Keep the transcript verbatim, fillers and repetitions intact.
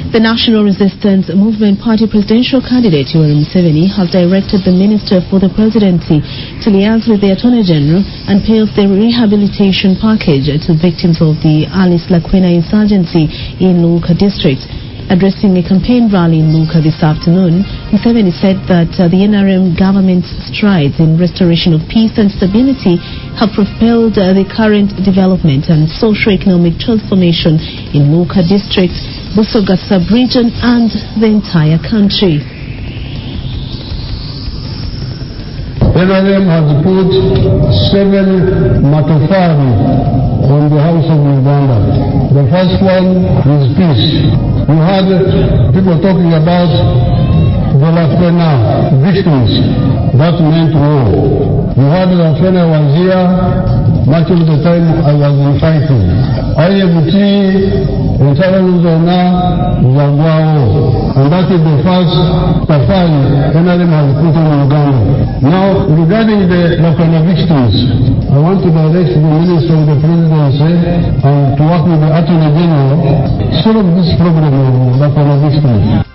The National Resistance Movement Party presidential candidate Yoweri Museveni has directed the Minister for the Presidency to liaise with the Attorney General and pay off the rehabilitation package to victims of the Alice Lakwena insurgency in Luuka district. Addressing a campaign rally in Luuka this afternoon, Museveni said that uh, the N R M government's strides in restoration of peace and stability have propelled uh, the current development and socio-economic transformation in Luuka district, Busoga sub-region and the entire country. N R M has put seven matofari on the House of Uganda. The first one is peace. You had people talking about the Lakwena victims. That meant war. You had Lakwena was here. Much of the time I was in fighting. I M T, entire Luzona, Zagwao. And that is the first safari N R M has put on Uganda. Now, regarding the Lakwena victims, I want to direct the Minister of the Presidency and to work with the Attorney General to solve this problem of Lakwena victims.